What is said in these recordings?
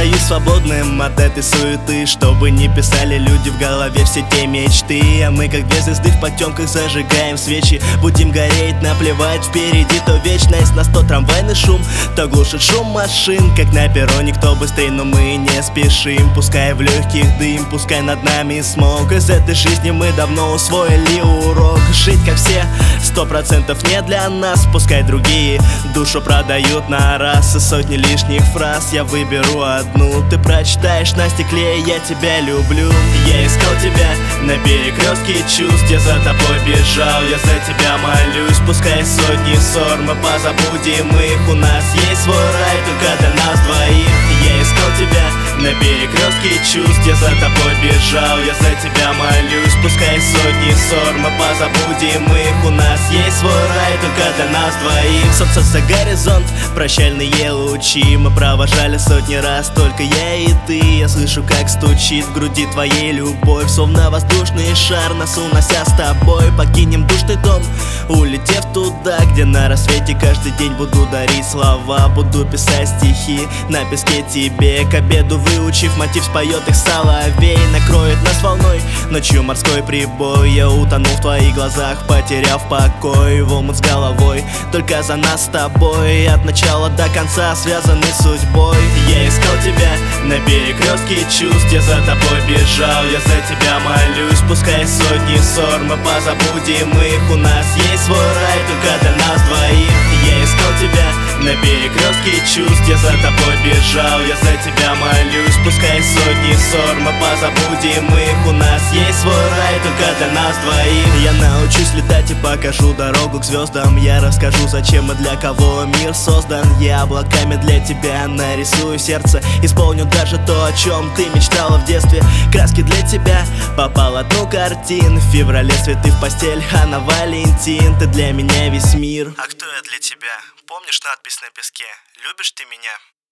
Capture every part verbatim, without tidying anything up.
остаюсь свободным от этой суеты, чтобы не писали люди в голове все те мечты. А мы как две звезды в потемках зажигаем свечи, будем гореть, наплевать, впереди то вечность. Нас то трамвайный шум, то глушит шум машин, как на перроне, кто быстрее, но мы не спешим. Пускай в легких дым, пускай над нами смог. Из этой жизни мы давно усвоили урок. Жить как все, сто процентов не для нас. Пускай другие душу продают на раз. И сотни лишних фраз я выберу одну. Ты прочитаешь на стекле: я тебя люблю. Я искал тебя на перекрестке чувств, я за тобой бежал, я за тебя молюсь. Пускай сотни ссор, мы позабудем их. У нас есть свой рай, только для нас двоих. Я искал тебя на перекрестке чувств, я за тобой бежал, я за тебя молюсь. Пускай сотни ссор, мы позабудем их. У нас есть свой рай, только для нас двоих. Солнце за горизонт, прощальные лучи мы провожали сотни раз, только я и ты. Я слышу, как стучит в груди твоей любовь, словно воздушный шар, нас унося с тобой. Покинем душный дом, улетев туда, где на рассвете каждый день буду дарить слова. Буду писать стихи на песке тебе, к обеду выучив мотив, споет их соловей. Накроет нас волной ночью морской прибой, я утону в твоих глазах, потеряв покой. В омут с головой, только за нас с тобой, от начала до конца связаны судьбой. Я искал тебя на перекрестке чувств, я за тобой бежал, я за тебя молюсь. Пускай сотни ссор, мы позабудем их. У нас есть свой рай, только для нас двоих. Я искал тебя на перекрестке чувств, я за тобой бежал, я за тебя молюсь. Пускай сотни ссор, мы позабудем их. У нас есть свой рай, только для нас двоих. Я научусь летать и покажу дорогу к звездам. Я расскажу, зачем и для кого мир создан. Я облаками для тебя нарисую сердце, исполню даже то, о чем ты мечтала в детстве. Краски для тебя по полотну картин, в феврале цветы в постель, а на Валентин ты для меня весь мир. А кто я для тебя? Помнишь надпись на песке? Любишь ты меня?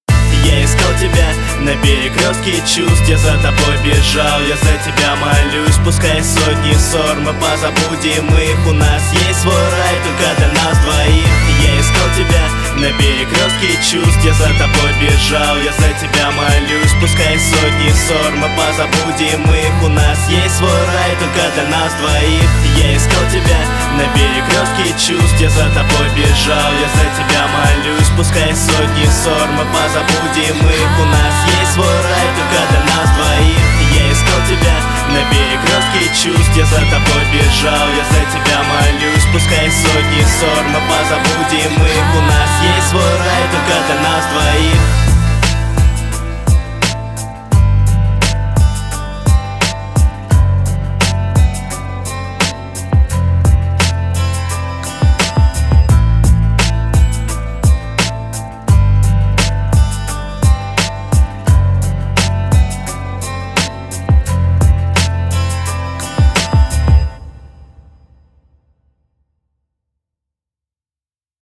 Я искал тебя на перекрестке чувств, я за тобой бежал, я за тебя молюсь. Пускай сотни ссор, мы позабудем их. У нас есть свой рай, только для нас двоих. Я искал тебя на перекрестке чувств, я за тобой бежал, я за тебя молюсь. Пускай сотни ссор, мы позабудем их. У нас есть свой рай, только для нас двоих. Я искал тебя на перекрестке чувств, я за тобой бежал, я за тебя молюсь. Пускай сотни ссор, мы позабудем их. У нас есть свой рай, только для нас двоих. Я искал тебя на перекрестке чувств, я за тобой бежал, я за тебя молюсь. Пускай сотни ссор, мы позабудем